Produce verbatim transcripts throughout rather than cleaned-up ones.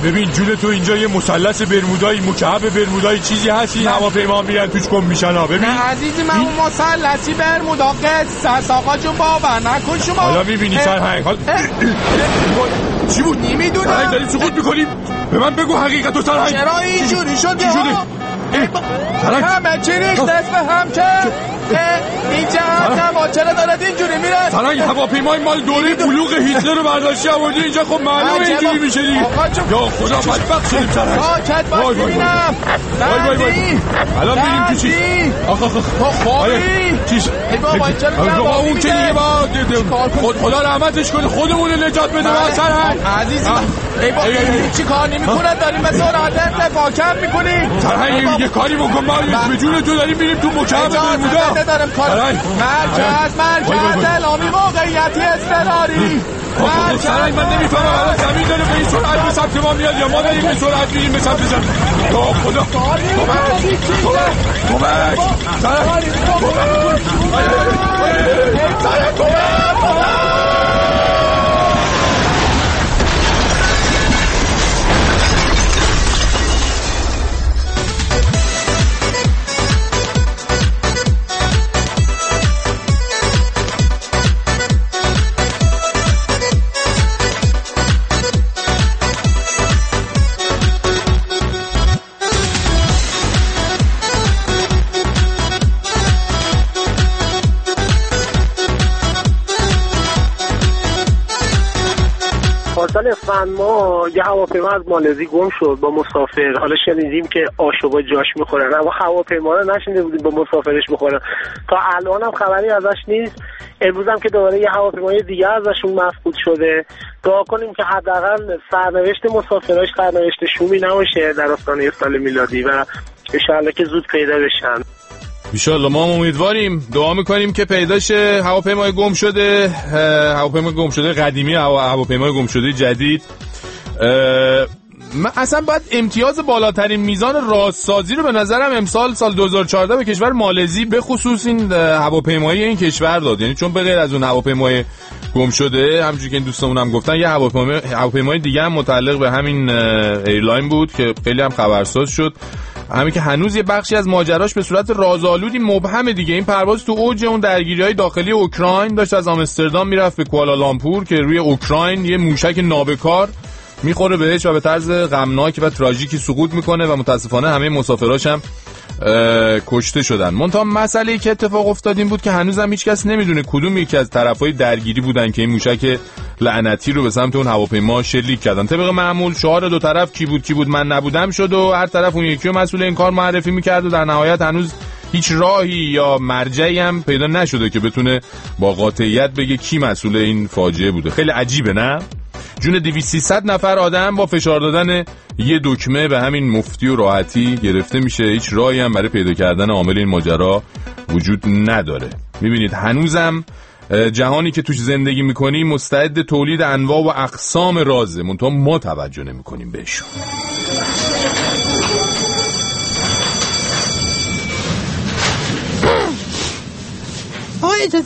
ببین جون تو اینجا یه مثلث برمودایی مکعب برمودایی چیزی هست این هواپیما میرن توش گم میشن ها. ببین نه عزیزی من اون مثلثی برمودا قصص آقا جون باور نکن شما. حالا میبینی سرهنگ حال چی بود؟ نمیدونم سرهنگ داریم سقوط میکنیم. به من بگو حقیقت و سرهنگ چرا اینجوری شده؟ چی شده؟ همه چی ریخت دست به هم کرد. این جهت نما چرا دارد اینجوری میره؟ سرهنگ هواپیمای مال دوره بلوغ هیتلر رو برداشتی آوردی اینجا. خب معلومه اینجوری میشه دیگه. یا خدا بدبخت شدیم سرهنگ. آکت باید ببینم. وای وای وای الان میریم تو چیز. آخ آخ تو خوابی چیز ای بابا چرا اون که دیگه با خدا رحمتش کنه خودمون رو نجات بده با سرهنگ. عزیزی ای بابا چی کار نمی‌کنه داریم به سرعت ارتفاع کم می‌کنیم. سرهنگ یه کاری بکن ما به جون تو داریم میریم تو مکعب برمودا. ندارم کار مرکز مرکز اعلامی موقعیتی اضطراری. سرهنگ من نمیفهمم الان زمین داره به این سرعت به سمت ما میاد یا ما داریم به سرعت میریم به سمت زمین. یا خدا کمک کمک سرهنگ سرهنگ کمک. پارسال اسفند ما یه هواپیما از مالزی گم شد با مسافر. حالا شنیدیم که آشوبا جاش میخورن اما هواپیما رو نشنیده بودیم با مسافرش بخورن. تا الان هم خبری ازش نیست. امروز هم که دوباره یه هواپیمای دیگه ازشون مفقود شده. دعا کنیم که حداقل سرنوشت مسافراش سرنوشت شومی نباشه در آستانه سال میلادی و ان شاءالله که زود پیدا بشن. ایشالله ما امیدواریم دعا میکنیم که پیدا شه هواپیمای گم شده هواپیمای گم شده قدیمی هواپیمای گم شده جدید. من اصلا باید امتیاز بالاترین میزان رازسازی رو به نظرم امسال سال دو هزار و چهارده به کشور مالزی به خصوص این هواپیمایی این کشور داد. یعنی چون به غیر از اون هواپیمای گم شده همونجوری که این دوستامون هم گفتن یه هواپیمای هواپیمای دیگه هم متعلق به همین ایرلاین بود که خیلی هم خبرساز شد. همین که هنوز یه بخشی از ماجراش به صورت رازآلودی مبهمه دیگه. این پرواز تو اوج اون درگیری‌های داخلی اوکراین داشت از آمستردام میرفت به کوالالامپور که روی اوکراین یه موشک نابکار میخوره بهش و به طرز غمناک و تراژیکی سقوط میکنه و متاسفانه همه مسافراش هم کشته شدن. منتها مسئله‌ای که اتفاق افتاد این بود که هنوزم هیچ کس نمیدونه کدوم یکی از طرفای درگیری بودن که این موشک لعنتی رو به سمت اون هواپیما شلیک کردن. طبق معمول شعار دو طرف کی بود کی بود من نبودم شد و هر طرف اون یکی رو مسئول این کار معرفی میکرد و در نهایت هنوز هیچ راهی یا مرجعی هم پیدا نشده که بتونه با قاطعیت بگه کی مسئول این فاجعه بوده. خیلی عجیبه نه؟ جون دویست سیصد نفر آدم با فشار دادن یه دکمه به همین مفتی و راحتی گرفته میشه. هیچ راهی هم برای پیدا کردن عامل این ماجرا وجود نداره. میبینید هنوزم جهانی که توش زندگی میکنیم مستعد تولید انواع و اقسام رازه منتها ما توجه نمیکنیم بهشون. آه اجازه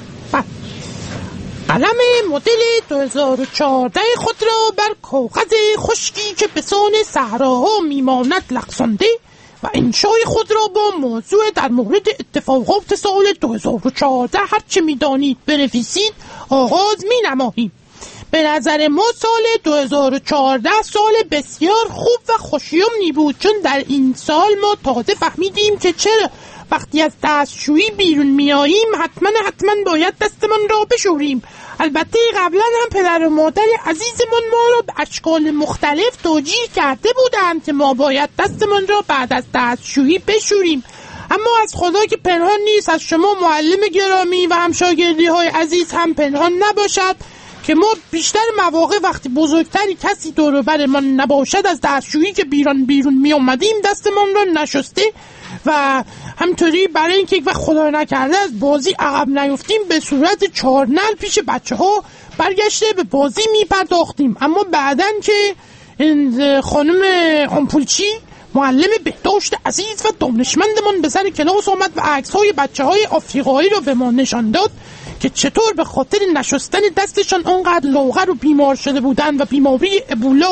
قلم مدل دو هزار و چهارده خود را بر کاغذ خشکی که به سان صحراها میماند لغزانده و انشای خود را با موضوع در مورد اتفاقات سال دو هزار و چهارده هر چه میدانید بنویسید آغاز می نماییم. به نظر ما سال دو هزار و چهارده سال بسیار خوب و خوشیومنی بود چون در این سال ما تازه فهمیدیم که چرا وقتی از دستشویی بیرون میاییم حتما حتما باید دستمان را بشوریم. البته قبلا هم پدر و مادر عزیزمان ما را به اشکال مختلف توجیه کرده بودند که ما باید دستمان را بعد از دستشویی بشوریم. اما از خدا که پنهان نیست از شما معلم گرامی و همشاگردی های عزیز هم پنهان نباشد که ما بیشتر مواقع وقتی بزرگتری کسی دور و برمان نباشد از دستشویی که بیرون بیرون می اومدیم دستمان را نشسته و همطوری برای اینکه یک وقت خدا نکرده از بازی عقب نیفتیم به صورت چهارنل پیش بچه ها برگشته به بازی می پرداختیم. اما بعدن که خانم آمپولچی معلم بهداشت عزیز و دانشمندمان به سر کلاس آمد و عکس های بچه های آفریقایی را به ما نشان داد که چطور به خاطر نشستن دستشان آنقدر لاغر و بیمار شده بودند و بیماری ابولا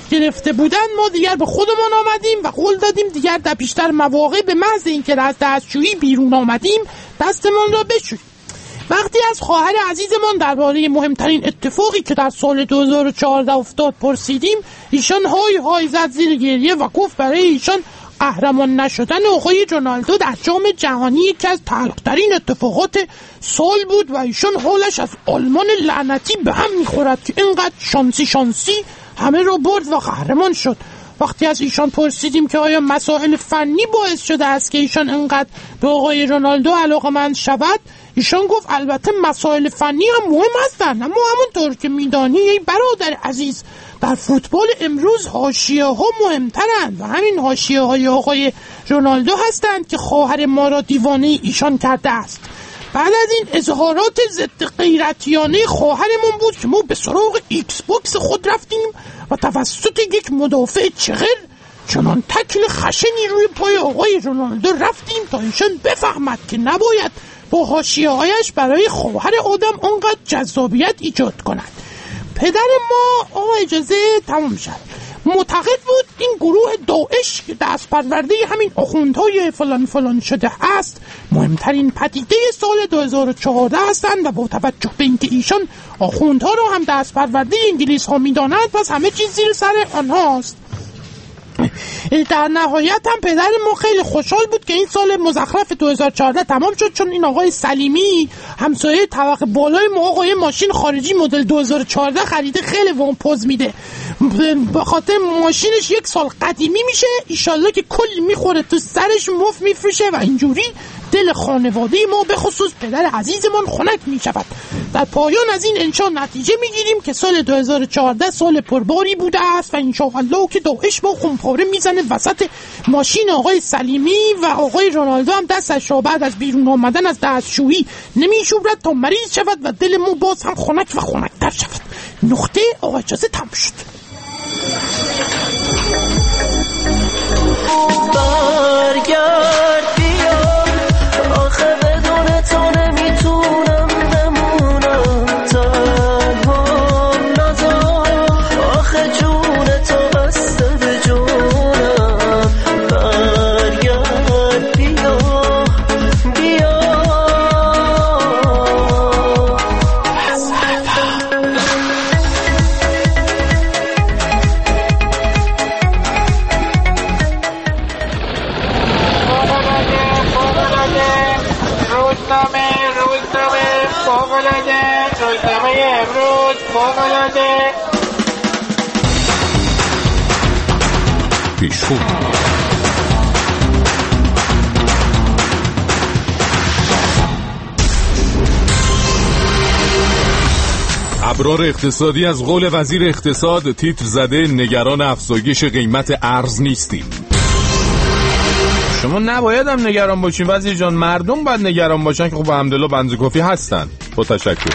گرفته بودن ما دیگر به خودمان آمدیم و قول دادیم دیگر در بیشتر مواقع به محض اینکه از دستشویی بیرون آمدیم دستمان را بشوییم. وقتی از خواهر عزیزمان درباره مهمترین اتفاقی که در سال دو هزار و چهارده افتاد پرسیدیم، ایشان های های زد زیر گریه و گفت برای ایشان قهرمان نشدن آقای رونالدو در جام جهانی یکی از تلخ‌ترین اتفاقات سال بود و ایشان حالش از آلمان لعنتی به هم میخورد که اینقدر شانسی شانسی همه رو برد و قهرمان شد. وقتی از ایشان پرسیدیم که آیا مسائل فنی باعث شده است که ایشان اینقدر به آقای رونالدو علاقه‌مند شود، ایشان گفت البته مسائل فنی هم مهم هستند، اما همونطور که میدانی ای برادر عزیز، در فوتبال امروز حاشیه ها مهمترند و همین حاشیه های آقای رونالدو هستند که خواهر ما را دیوانه ایشان کرده است. بعد از این اظهارات ضد غیرتیانه خواهرمون بود که ما به سراغ ایکس باکس خود رفتیم و توسط یک مدافع چغر چنان تکل خشنی روی پای آقای رونالدو رفتیم تا ایشان بفهمد که نباید با حاشیه‌هایش برای خواهر آدم آنقدر جذابیت ایجاد کند. پدر ما، آقا اجازه تمام شد، معتقد بود این گروه داعش که دست پرورده همین آخوندهای فلان فلان شده است مهمترین پدیده سال دو هزار و چهارده هستند و با توجه به اینکه ایشان آخوندها را هم دست پرورده انگلیس ها میدانند پس همه چیز زیر سر آنهاست. در نهایت هم پدر ما خیلی خوشحال بود که این سال مزخرف دو هزار و چهارده تمام شد، چون این آقای سلیمی همسایه طبقه بالای ما آقای ماشین خارجی مدل دو هزار و چهارده خریده، خیلی وام پوز میده. به خاطر ماشینش یک سال قدیمی میشه، ایشالله که کلی میخوره تو سرش مف میفروشه و اینجوری دل خانواده ما به خصوص پدر عزیزمان خنک میشود. در پایان از این انشاء نتیجه میگیریم که سال دو هزار و چهارده سال پرباری بوده است و انشاءالله که داعش با خونپاره میزنه وسط ماشین آقای سلیمی و آقای رونالدو هم دستش را بعد از بیرون آمدن از دستشویی نمیشورد تا مریض شود و دل ما باز هم خنک و خنک‌تر شود. نقطه آقا اجازه تمام شد. برگرد بیا، آخه بدون تو نمیتونم بمونم تنها، نذار آخه جون تو بسته به جونم. برگرد بیا بیا. پیشخون ابرار اقتصادی از قول وزیر اقتصاد تیتر زده نگران افزایش قیمت ارز نیستیم. شما نباید هم نگران باشین وزیر جان، مردم باید نگران باشن که خب الحمدلله بنز کافی هستن. با تشکر.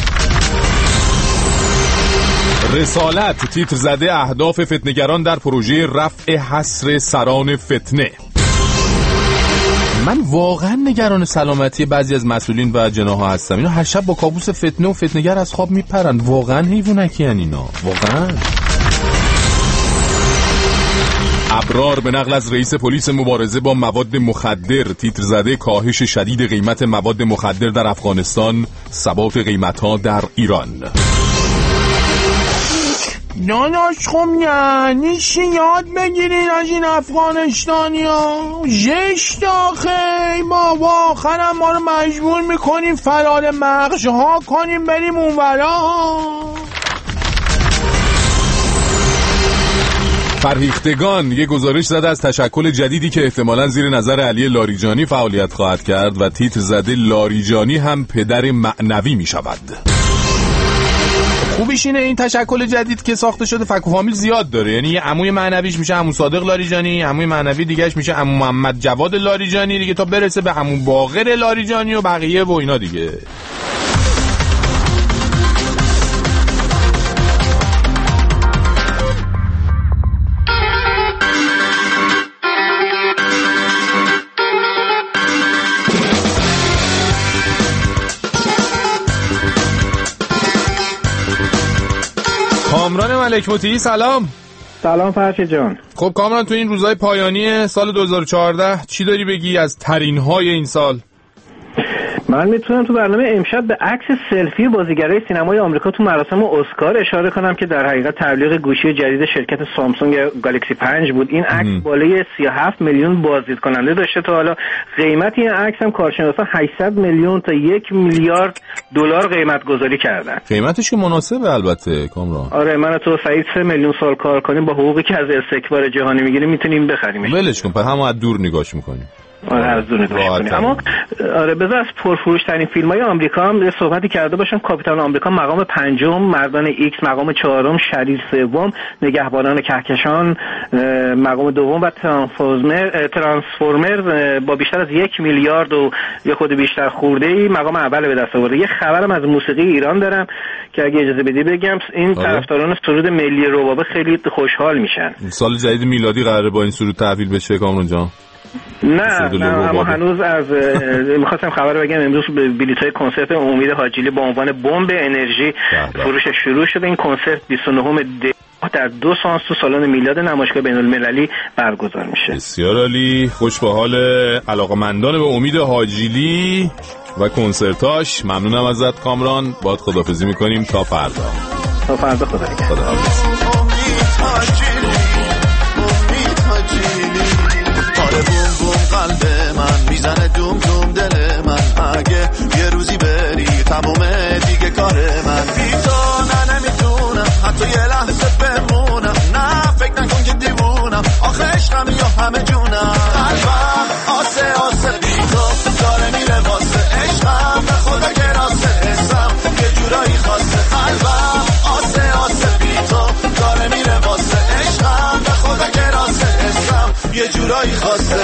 رسالت تیتر زده اهداف فتنه‌گران در پروژه رفع حصر سران فتنه. من واقعا نگران سلامتی بعضی از مسئولین و جناها هستم. اینا هر شب با کابوس فتنه و فتنه‌گر از خواب میپرند. واقعا حیوانکی ان اینا، واقعا. ابرار به نقل از رئیس پلیس مبارزه با مواد مخدر تیتر زده کاهش شدید قیمت مواد مخدر در افغانستان ثبات قیمت‌ها در ایران. داناش خب یعنی چی یاد بگیرین از این افغانستانی ها؟ زشت آخه بابا، آخرم ما رو مجبور میکنیم فرار مغزها کنیم بریم اونورا. فرهیختگان یک گزارش زده از تشکل جدیدی که احتمالاً زیر نظر علی لاریجانی فعالیت خواهد کرد و تیتر زده لاریجانی هم پدر معنوی می شود. خوبیش اینه این تشکل جدید که ساخته شده فک و فامیل زیاد داره، یعنی یه عموی معنویش میشه عمو صادق لاریجانی، عموی معنوی دیگهش میشه عمو محمد جواد لاریجانی دیگه، تا برسه به عمو باقر لاریجانی و بقیه و اینا دیگه. کامران ملک مطیعی سلام. سلام فرشید جان. خب کامران، تو این روزهای پایانی سال دو هزار و چهارده چی داری بگی از ترین‌های این سال؟ من میتونم تو برنامه امشب به عکس سلفی بازیگرای سینمای آمریکا تو مراسم اسکار اشاره کنم که در حقیقت تبلیغ گوشی جدید شرکت سامسونگ گالاکسی پنج بود. این عکس بالای سی و هفت میلیون بازدید کننده داشته تا حالا. قیمت این عکس هم کارشناسان هشتصد میلیون تا یک میلیارد دلار قیمت گذاری کردن. قیمتش که مناسبه البته کامران. آره من تو سعید سه میلیون سال کار کنیم با حقوقی که از استکبار جهانی میگیریم میتونیم بخریمش. ولش کن، همون از دور نگاش میکنیم. آره از دور نگاش میکنیم. اما آره بذار از پرفروش ترین فیلم‌های آمریکا هم صحبتی کرده باشم. کاپیتان آمریکا مقام پنجم، مردان ایکس مقام چهارم، شریر سوم، نگهبانان کهکشان مقام دوم و ترانسفورمر ترانسفورمر با بیشتر از یک میلیارد و یه خود بیشتر خورده‌ای مقام اول به دست آورده. یه خبرم از موسیقی ایران دارم که اگه اجازه بدی بگم. این طرفداران سرود ملی ربابه خیلی خوشحال میشن. سال جدید میلادی قراره با این سرود تحویل بشه کامران جان؟ نه نه اما هنوز از میخواستم خبر بگم امروز بلیط‌های کنسرت امید حاجیلی با عنوان بمب انرژی فروش شروع شده. این کنسرت بیست و نهم دی در دو سانس تو سالن میلاد نمایشگاه بین‌المللی برگزار میشه. بسیار عالی. خوش به حال علاقه‌مندان به امید حاجیلی و کنسرتاش. ممنونم ازت کامران. باهات خداحافظی میکنیم تا فردا. تا فردا خدا خداحافظ. قلب من میزنه دوم دوم دل من. اگه یه روزی بری تمومه دیگه کار من. بی تو نه نمیتونم حتی یه لحظه بمونم. نه فکر نکن که دیوونم آخه عشقم یا همه جونم. قلبم آسه آسه بی تو داره میره واسه عشقم به خدا که راسه حسم یه جورایی خاصه. قلبم آسه آسه بی تو داره میره واسه عشقم به خدا که راسه حسم یه جورایی خاصه.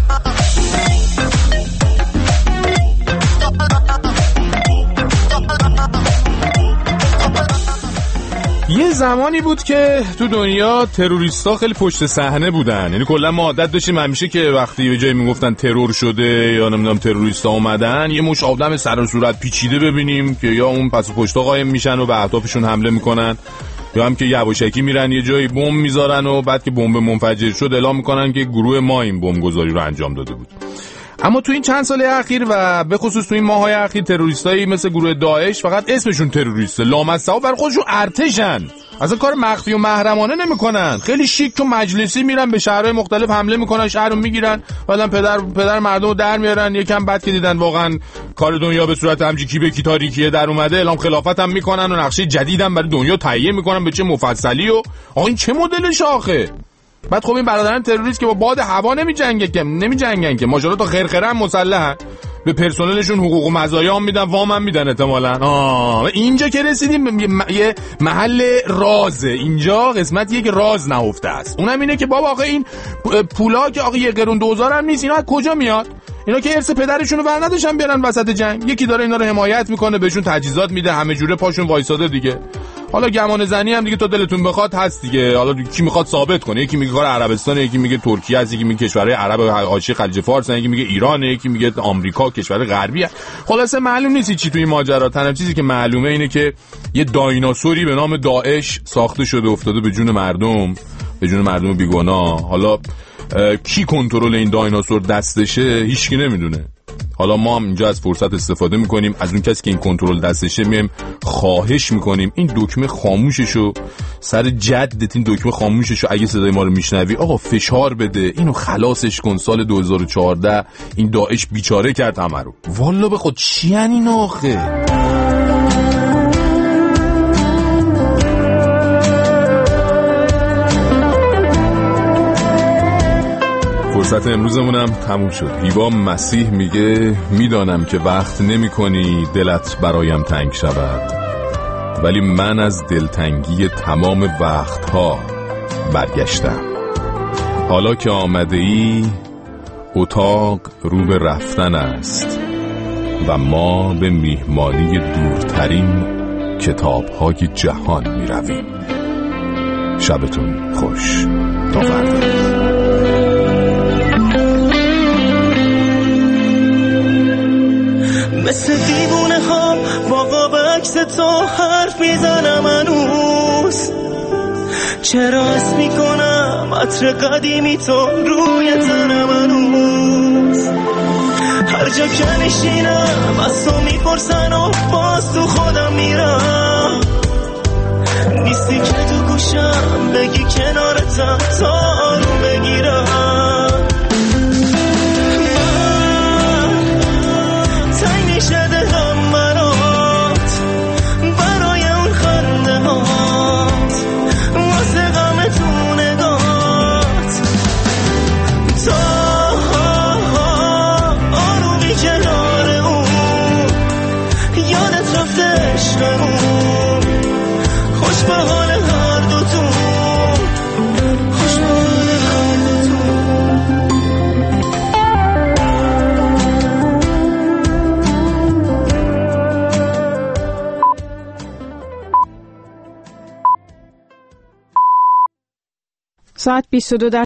یه زمانی بود که تو دنیا تروریستا خیلی پشت صحنه بودن. یعنی کلا ما عادت داشتیم همیشه که وقتی به جایی میگفتن ترور شده یا نمیدونم تروریستا اومدن یه مش آدم سر و صورت پیچیده ببینیم که یا اون پس و پشتا قایم میشن و به اهدافشون حمله میکنن یا هم که یواشکی میرن یه جایی بمب میذارن و بعد که بمب منفجر شد اعلام میکنن که گروه ما این بمب گذاری رو انجام داده بود. اما تو این چند سال اخیر و به خصوص تو این ماهای اخیر تروریستایی مثل گروه داعش فقط اسمشون تروریسته، لامصب برای خودشون ارتشن، اصلا کار مخفی و محرمانه نمیکنن. خیلی شیک تو مجلسی میرن به شهرهای مختلف حمله میکنن، شهر رو میگیرن، بعدن پدر پدر مردم رو در میارن. یکم بعد که دیدن واقعا کار دنیا به صورت همچین کی به کی تاریکیه در اومده اعلام خلافت هم میکنن و نقشه جدیدم برای دنیا تهیه میکنن به چه مفصلی. و آقا این چه مدل شاخه؟ بعد خب این برادران تروریست که با باد هوا نمیجنگن که نمیجنگن که ماجرا تا خرخره مسلحن، به پرسنلشون حقوق و مزایا هم میدن، وام هم میدن احتمالاً. آه اینجا که رسیدیم یه محل رازه. اینجا قسمت یک راز نهفته است، اونم اینه که بابا آقا این پولا که آقا یه قرون دوزار هم نیست، اینا از کجا میاد؟ اینا که ارث پدرشون رو ور نداشتن بیارن وسط جنگ. یکی داره اینا رو حمایت میکنه، بهشون تجهیزات میده، همه جوره پاشون وایساده دیگه. حالا گمان زنی هم دیگه تا دلتون بخواد هست دیگه. حالا کی میخواد ثابت کنه؟ یکی میگه کار عربستان، یکی میگه ترکیه است، یکی میگه کشورهای عرب حاشیه خلیج فارس، یکی میگه ایران، یکی میگه آمریکا، کشور غربی. خلاصه معلوم نیست چی توی این ماجرا. تنها چیزی که معلومه اینه که یه دایناسوری به نام داعش ساخته شده، افتاده به جون مردم، به جون مردم بیگناه. حالا کی کنترل این دایناسور دستشه هیچکی نمیدونه. حالا ما هم اینجا از فرصت استفاده میکنیم، از اون کسی که این کنترل دستشه میایم خواهش میکنیم این دکمه خاموششو، سر جدت این دکمه خاموششو اگه صدای ما رو میشنوی آقا فشار بده، اینو خلاصش کن. سال دو هزار و چهارده این داعش بیچاره کرد همه رو. والا به خود چی یعنی این آخه؟ فرصت امروزمونم تموم شد. هیوا مسیح میگه میدانم که وقت نمی کنی دلت برایم تنگ شود، ولی من از دلتنگی تمام وقتها برگشتم. حالا که آمده ای اتاق رو به رفتن است و ما به میهمانی دورترین کتاب‌های جهان می رویم. شبتون خوش. تا فردا. مثل دیوونه ها با قاب عکس تو حرف میزنم هنوز، چرا حس میکنم عطر قدیمی تو روی تنم هنوز، هر جا که نشینم از تو میپرسن و باز تو خودم میرم، نیستی که تو گوشم بگی کنارتم تا آروم بگیرم. تنگ میشه دلم برات برای اون خنده هات، واسه غم تو نگات، تا آرومی کنار اون یادت رفته عشقمون، خوش به حال هر دوتون، خوش به حال هر دوتون. ساعت بیست و دو